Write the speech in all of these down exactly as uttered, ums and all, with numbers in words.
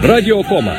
Радио Кома.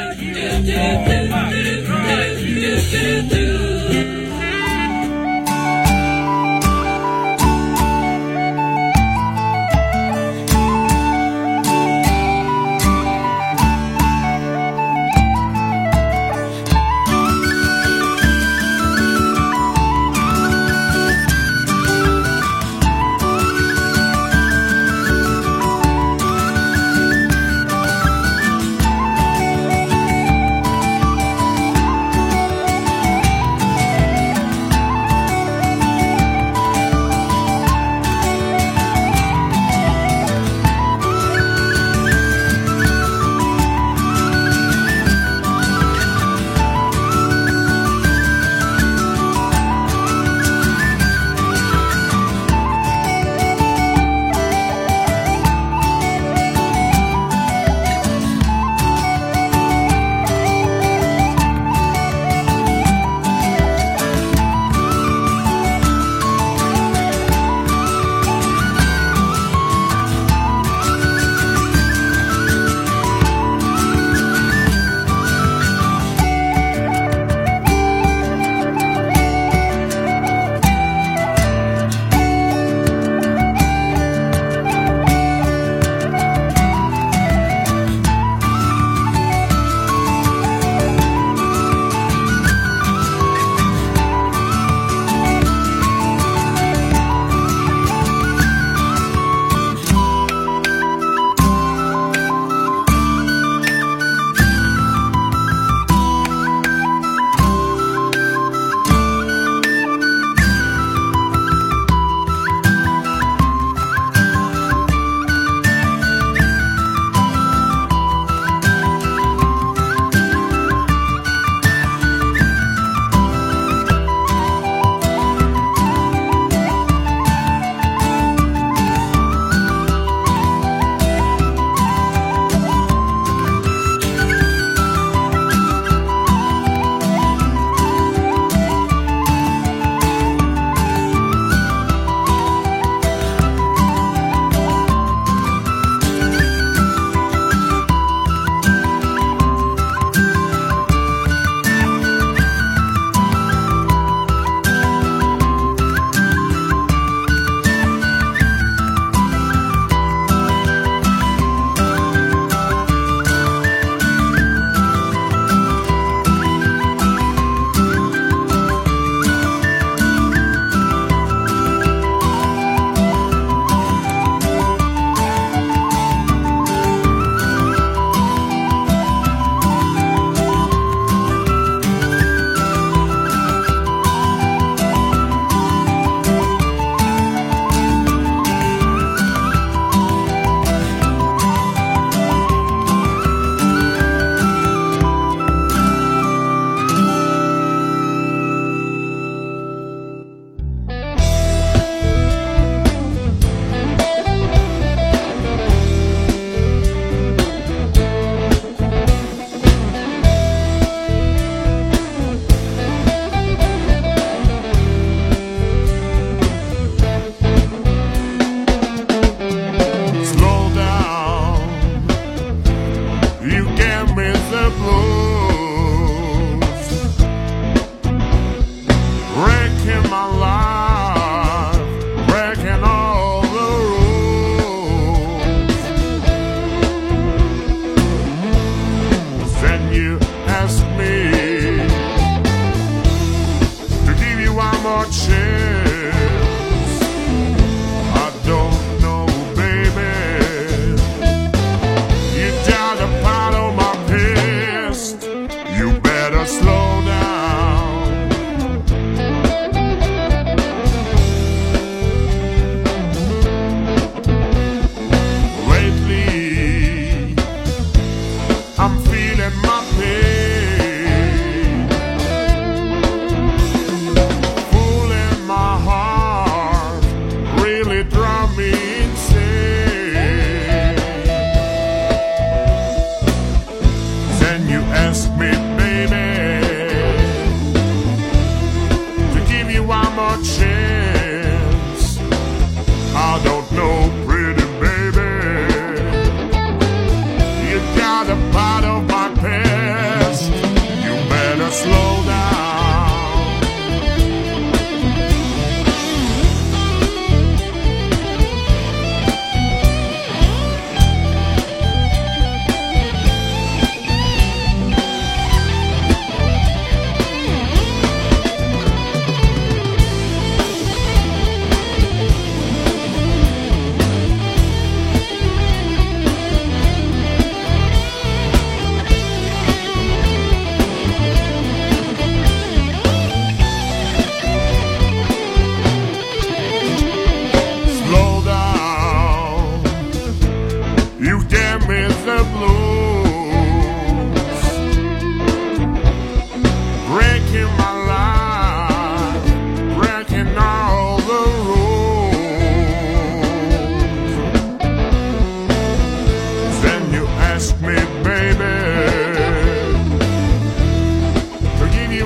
Ask me, baby.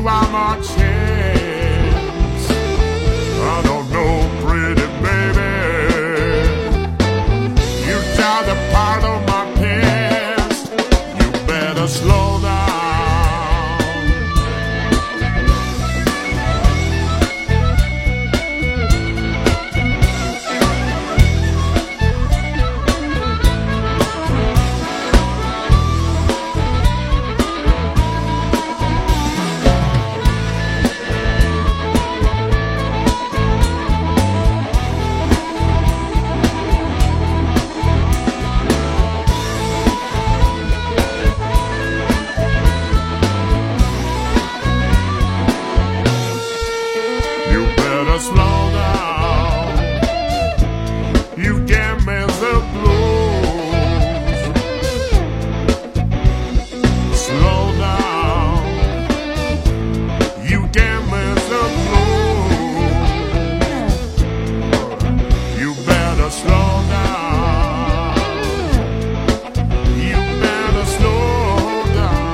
one more chance. I don't know, pretty baby, you died a part of my past. You better slow down. Slow down, you gave me the blues. Slow down, you gave me the blues. You better slow down, you better slow down.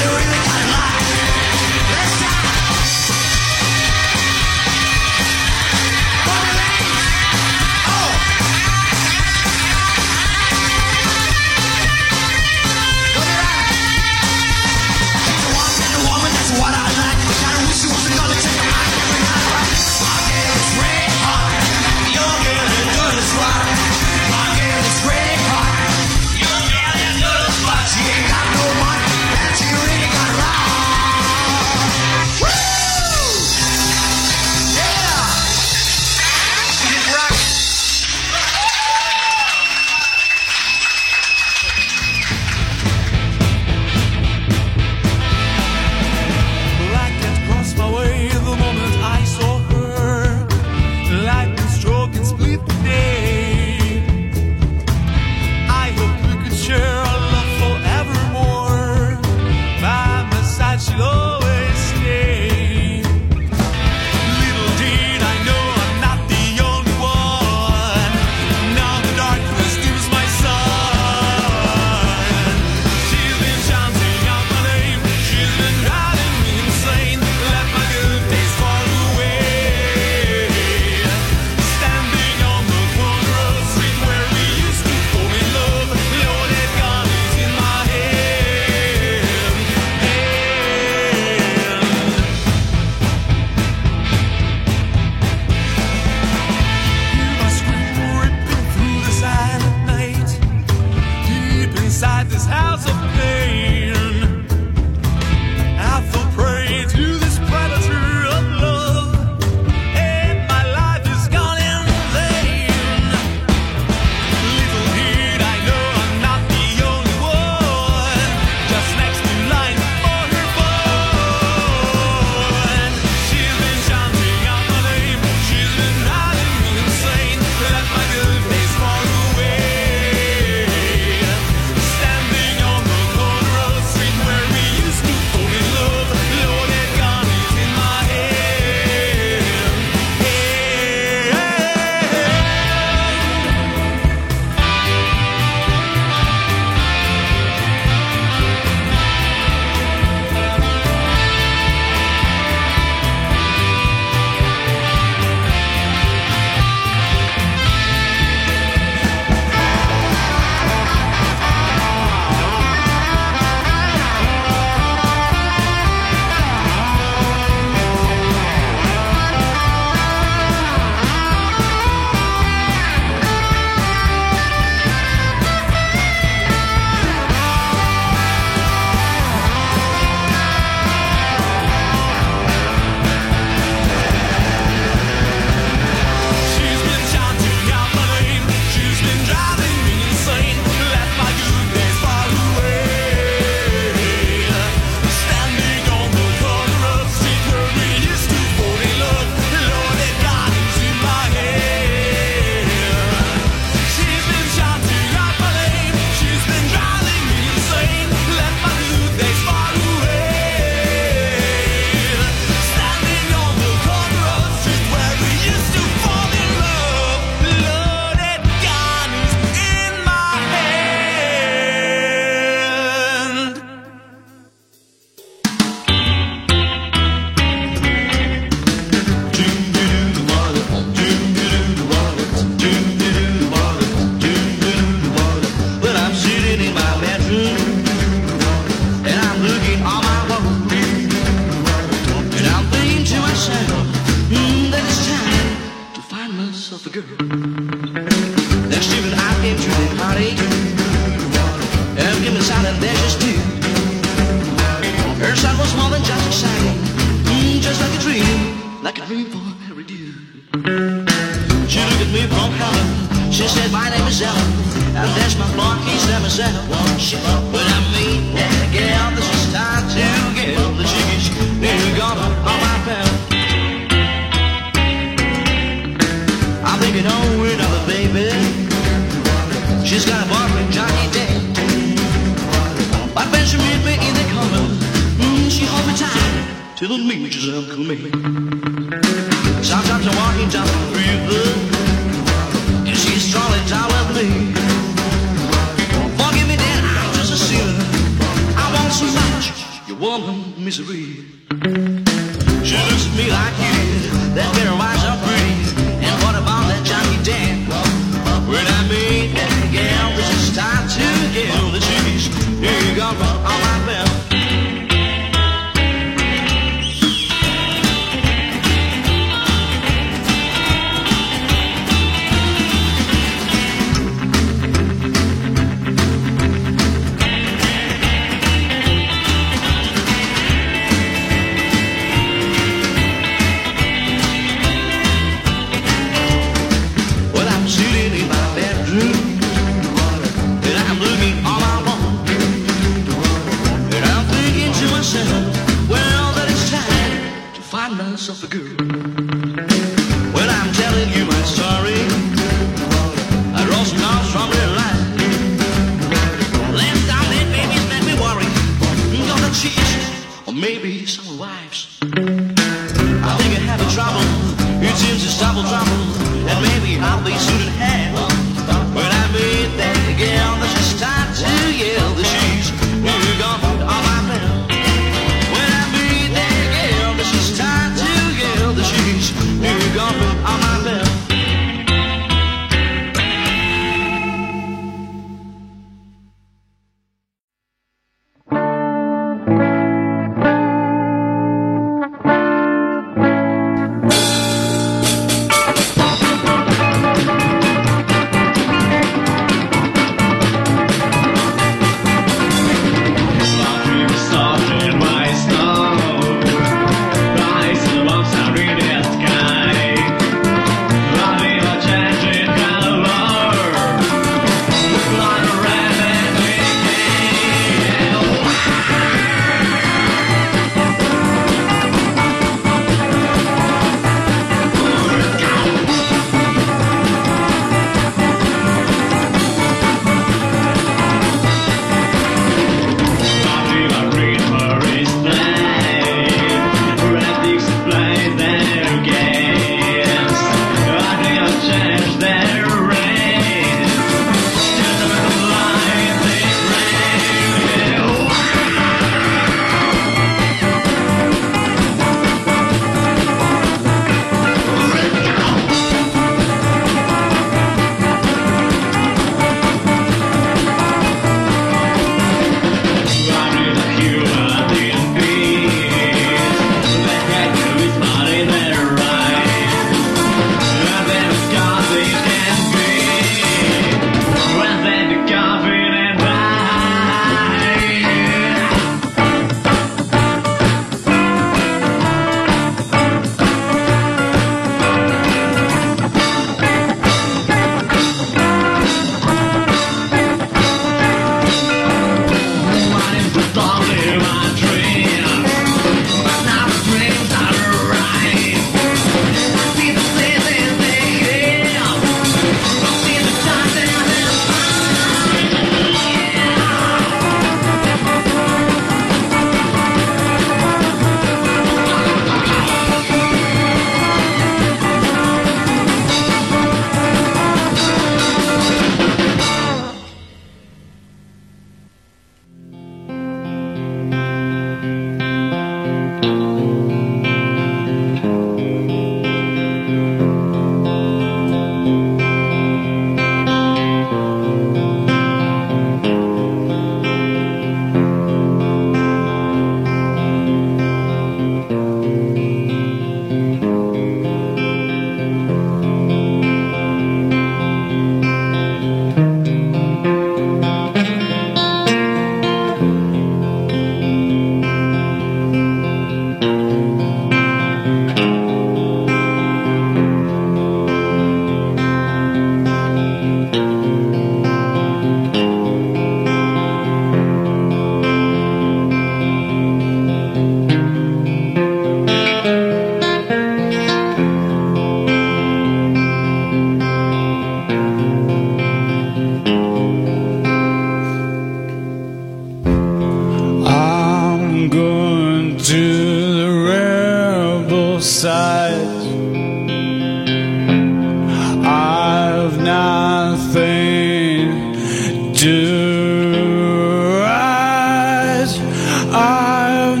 to rise. I have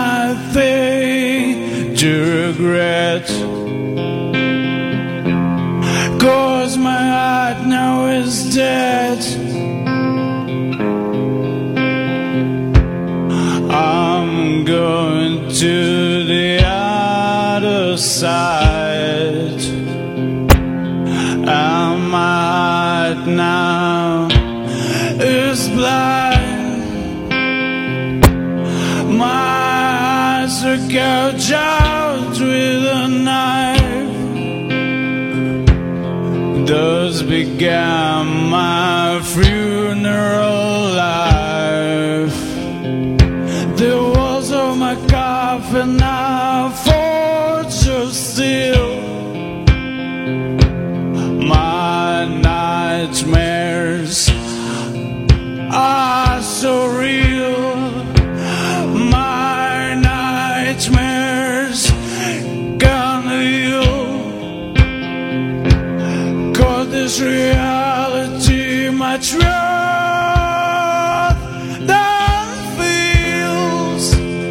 nothing to regret, 'cause my heart now is dead. I'm going to the other side, and my heart now is blind. My eyes are gouged out with a knife. Thus began my funeral life. The walls of my coffin are forged of steel. My nightmares are so real. My nightmares can't heal, 'cause this reality much worth than feels.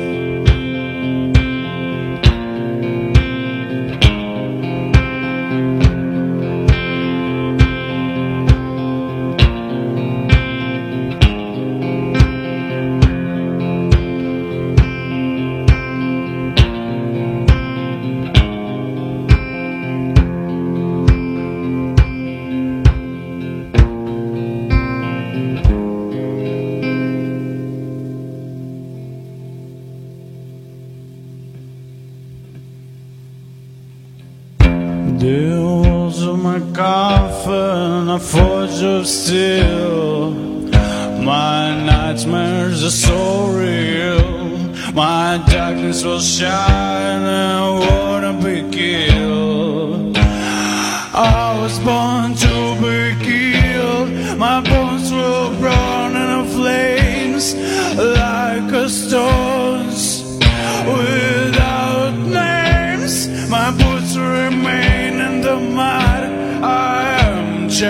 The walls of my coffin are forged of steel. My nightmares are so real. My darkness will shine and I wanna be killed. I was born to be killed. My bones will burn in the flames like a stones without names. My boots remain in the mud. I am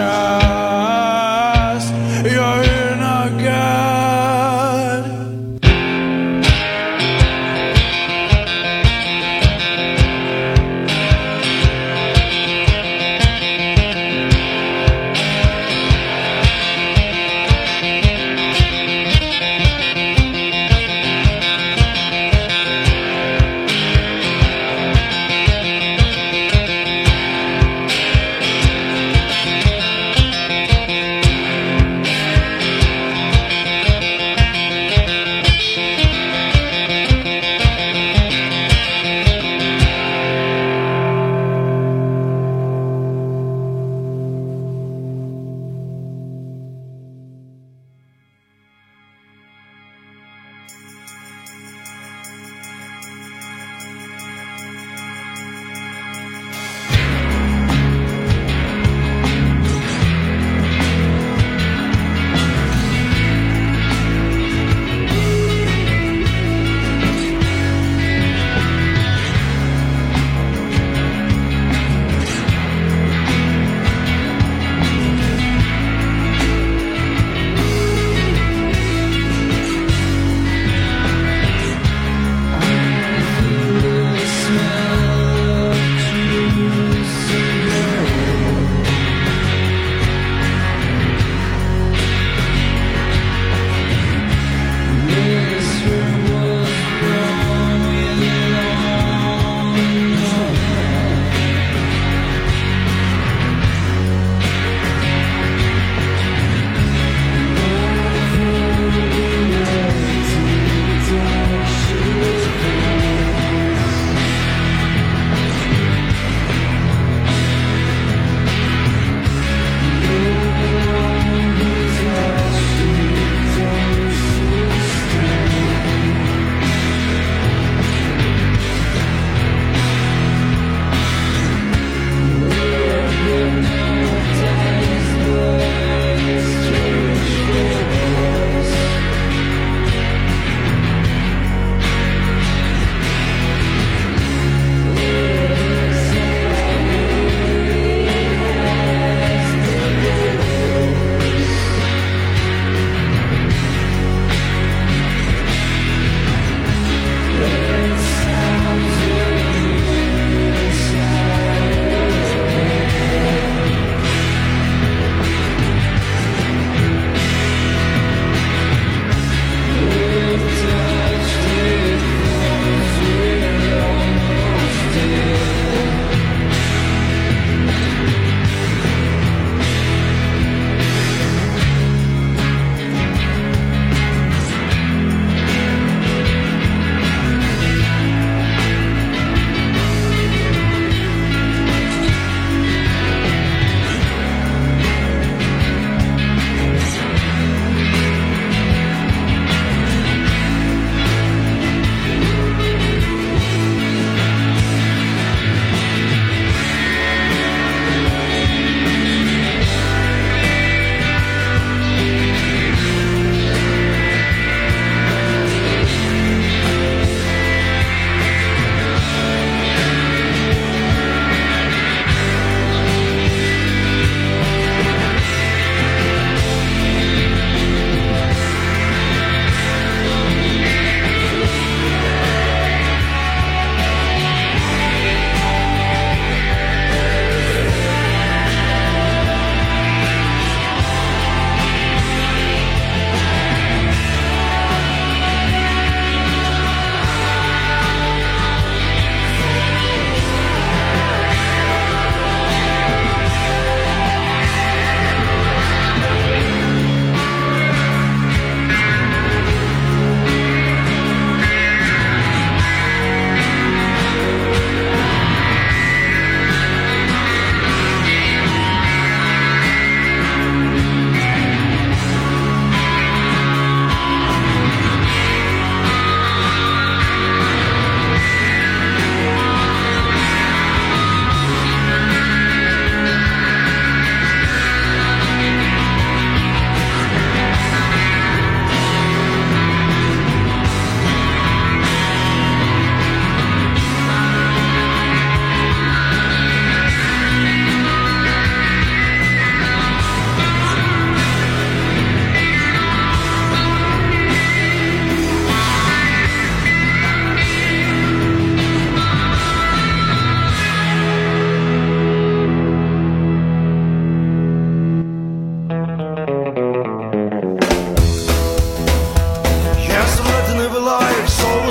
just your inner God.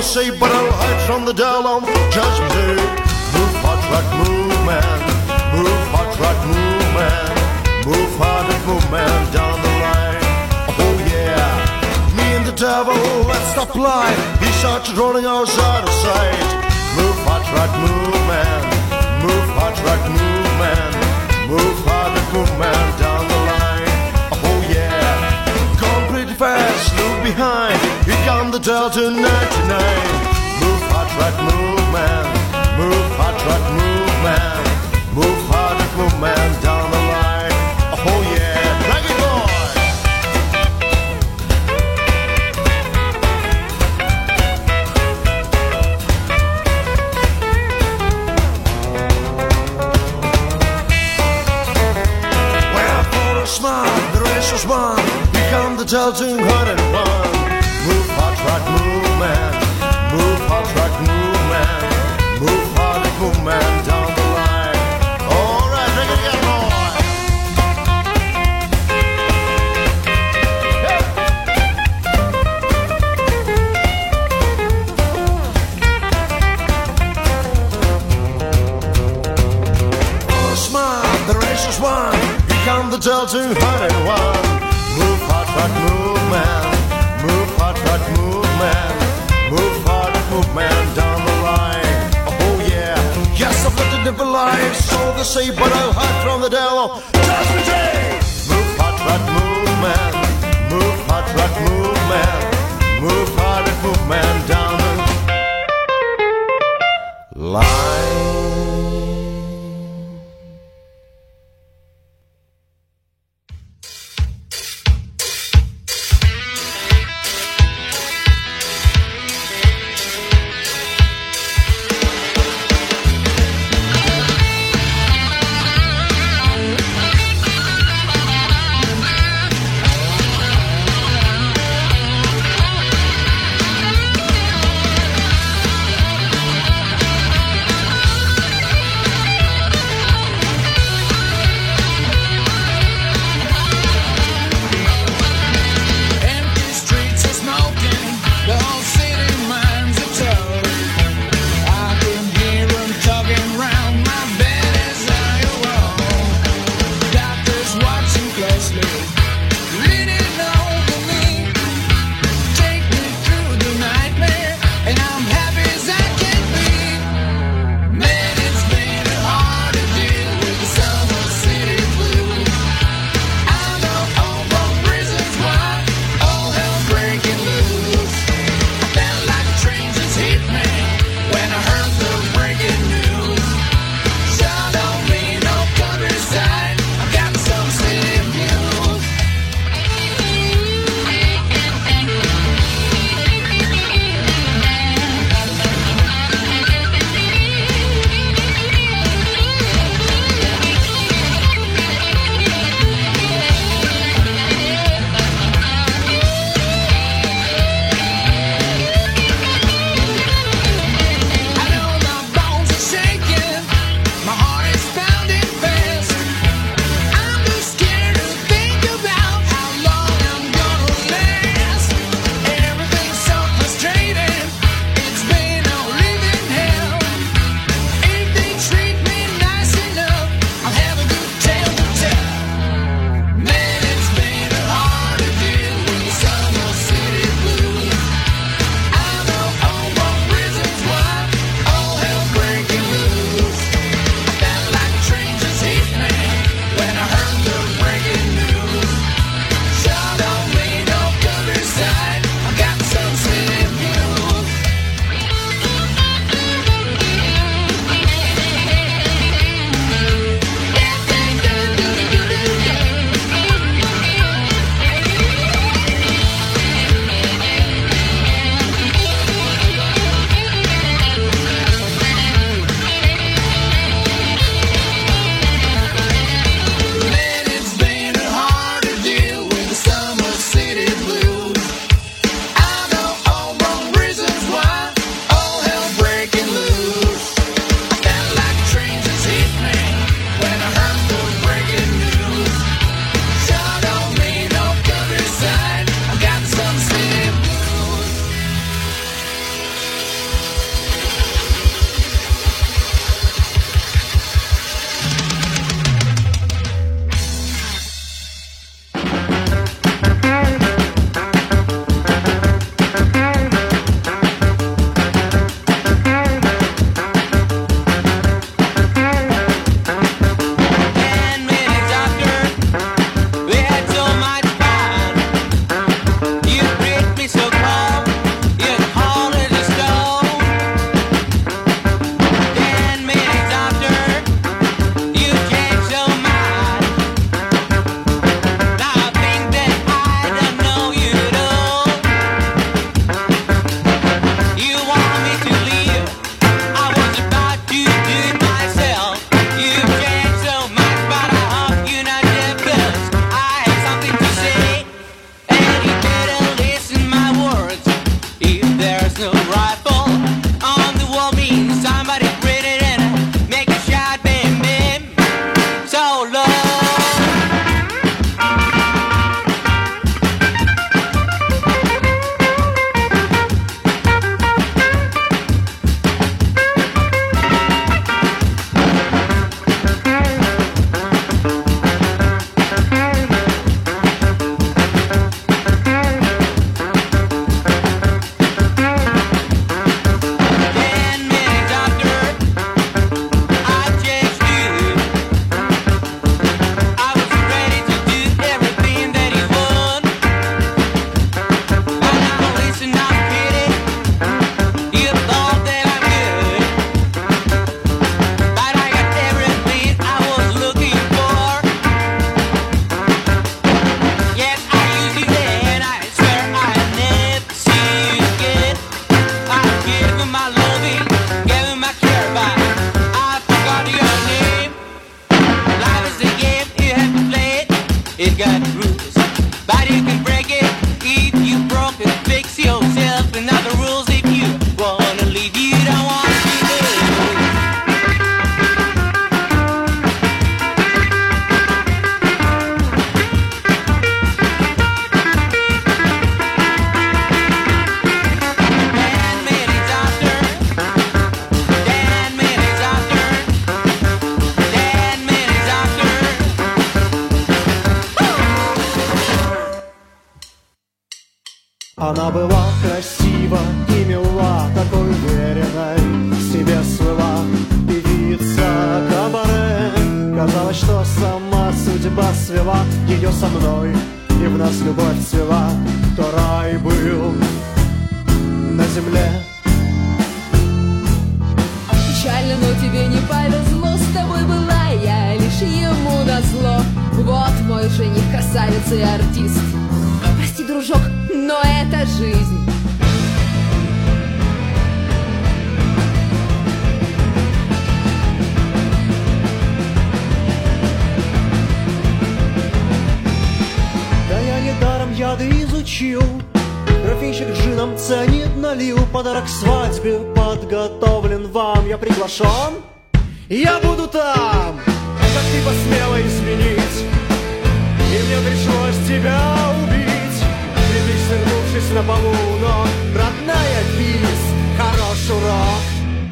the sea, but I'll hide from the devil on Judgment Day. Move, hot rod, move, man. Move, hot rod, move, man. Move, hot and move, man, down the line. Oh yeah, me and the devil, let's stop lying. He started rolling our side to side. Move, hot rod, move, man. Move, hot rod, move, man. Move, hot and move, man, down the line. Oh yeah, gone pretty fast, look behind. Here come the Delta ninety-nine. Move, hot rod, move, man. Move, hot rod, move, man. Move, hot and move, man, down the line. Oh yeah, drag it, boy. Well, for a smile, the race was won. Here come the Delta one oh one. Move, hot rod, move, man. Move, hot rod, move, man. Move, hot and move, man, down the line. All right, drag it again, boy. Smile, the race is won. Here come the Delta one oh one. Move, hot rod, move, man. Move, hot rod, move, man. Move, hot and move, man, down the line. Oh yeah, yes, I've lived a different life, so they say, but I'll hide from the devil. Judgment Day. Move, hot rod, move, man. Move, hot rod, move, man. Move, hot and move, man, down the line. Она была красива и мила, такой уверенной в себе слыла. Певица кабаре, казалось, что сама судьба свела ее со мной, и в нас любовь цвела. То рай был на земле. Печально, но тебе не повезло, с тобой была я лишь ему назло. Вот мой жених, красавец и артист. Прости, дружок, но это жизнь. Да я недаром яды изучил, графинчик джином цианид налил. Подарок свадьбе подготовлен вам. Я приглашен, я буду там. Как ты посмела изменить, и мне пришлось тебя убить. Лежишь, свернувшись на полу, но, родная, бис, хорош урок.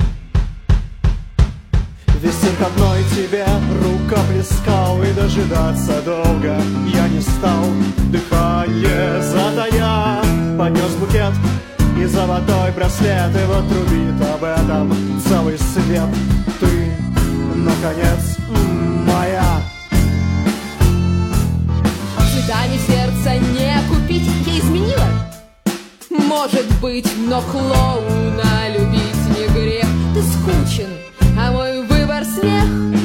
Весь цирк одной тебе рука плескал, и дожидаться долго я не стал. Дыхание затая, поднес букет и золотой браслет, и вот трубит об этом целый свет. Ты, наконец, моя. Цветами сердца не купить, я изменила? Может быть, но клоуна любить не грех. Ты скучен, а мой выбор смех.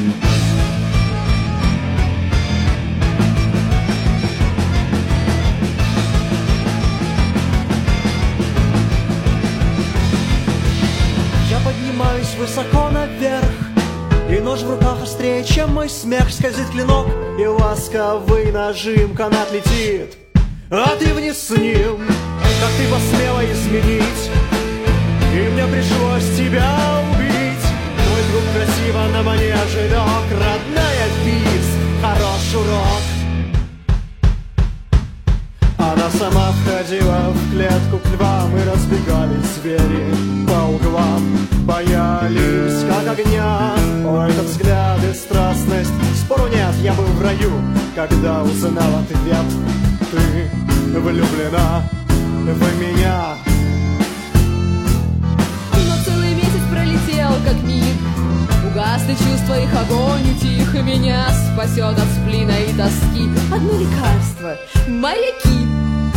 Я поднимаюсь высоко наверх, и нож в руках острее, чем мой смех. Скользит клинок, и ласковый нажим, канат летит, а ты вниз с ним. Как ты посмела изменить, и мне пришлось тебя убить. Твой друг красиво на манеже лег, родная, бис, хорош урок. Она сама входила в клетку к львам, и разбегались звери по углам. Боялись, как огня, ой, это взгляд и страстность. Спору нет, я был в раю, когда узнал ответ. Ты влюблена в меня. Но целый месяц пролетел, как миг. Угасли чувства, их огонь утих, и меня спасет от сплина и тоски одно лекарство — моряки.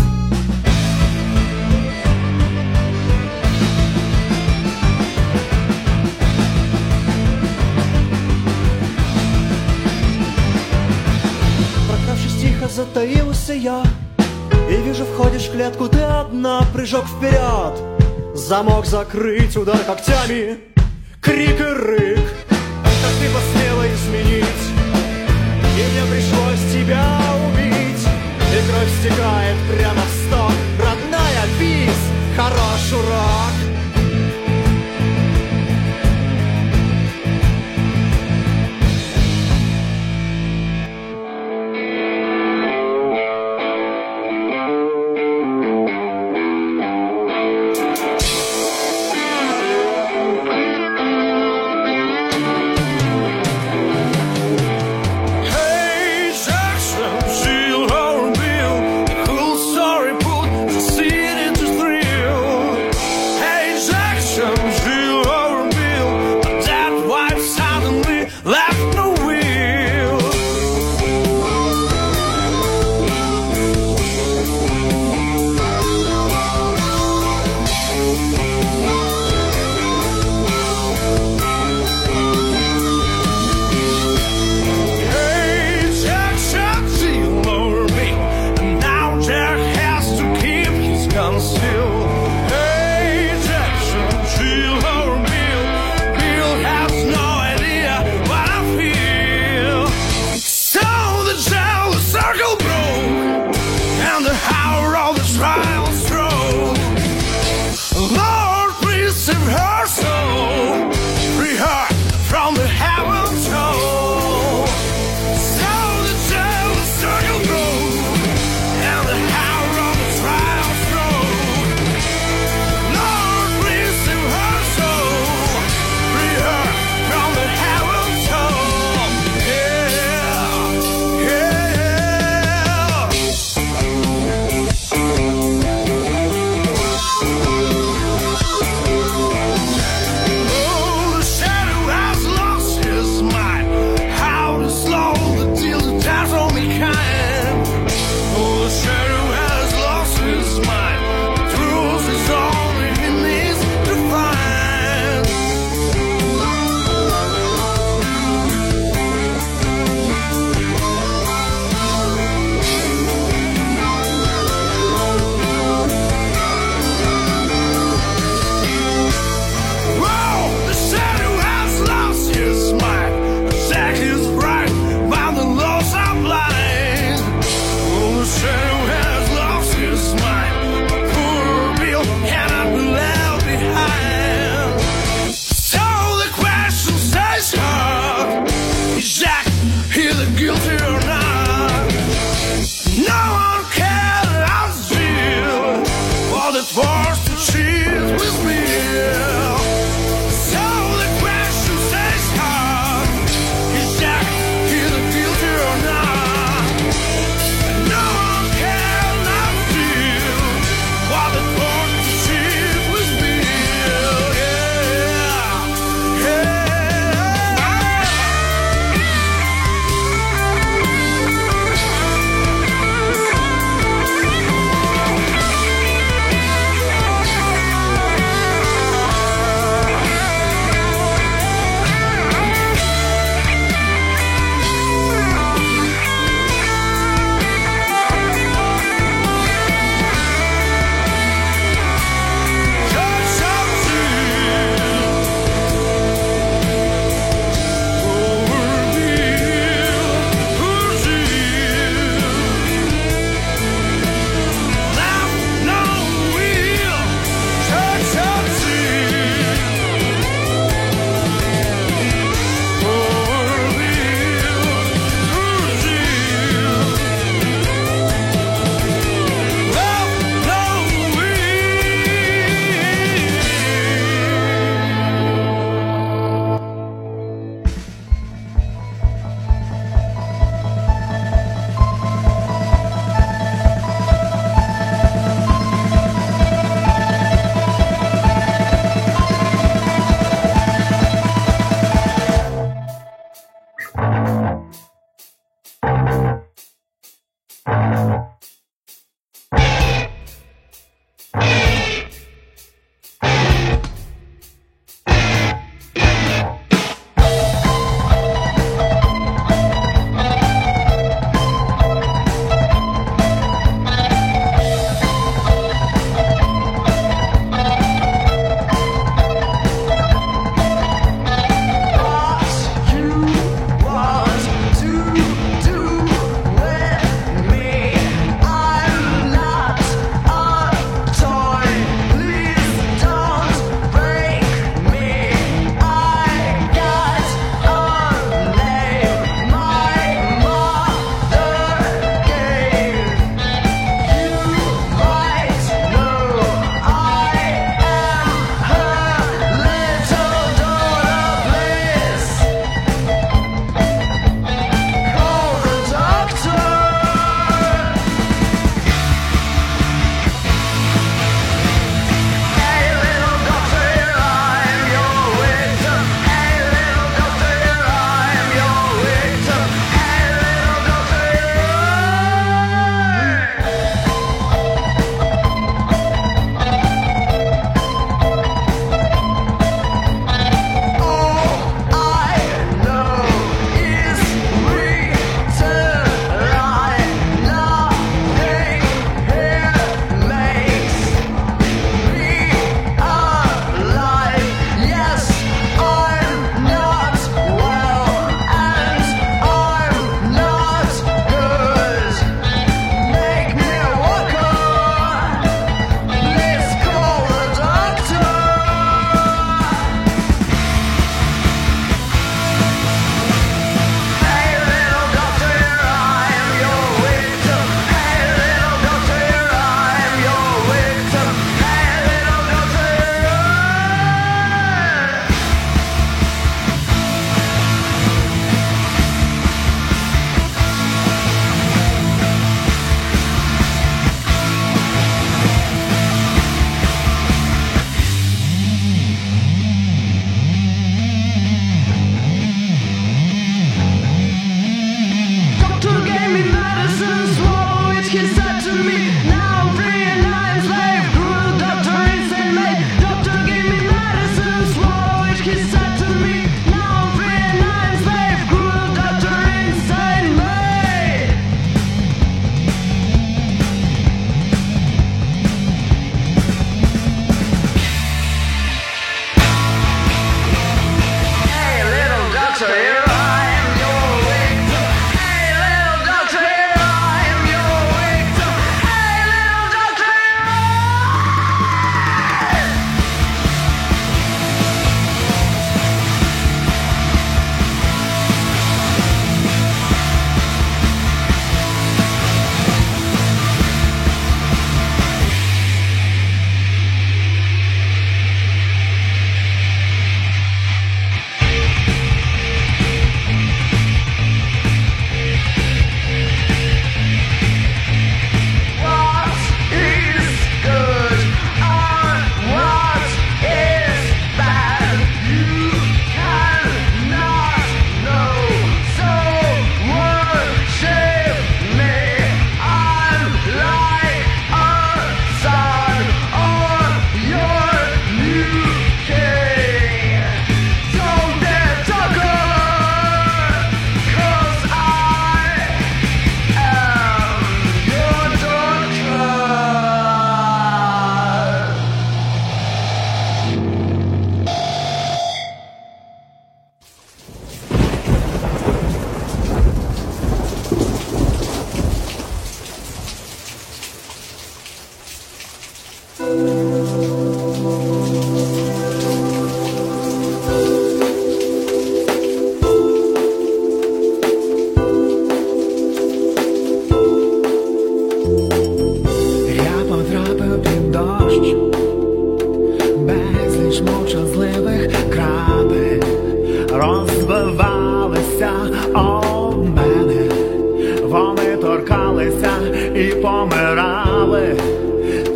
Прокравшись тихо, затаился я, и вижу, входишь в клетку ты одна. Прыжок вперед, замок закрыть, удар когтями, крик и рык. Как ты посмела изменить, и мне пришлось тебя убить. И кровь стекает прямо в сток, родная, бис, хорош урок. Hey Jackson, Seal or Bill, cool star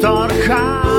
Доктор Хаус.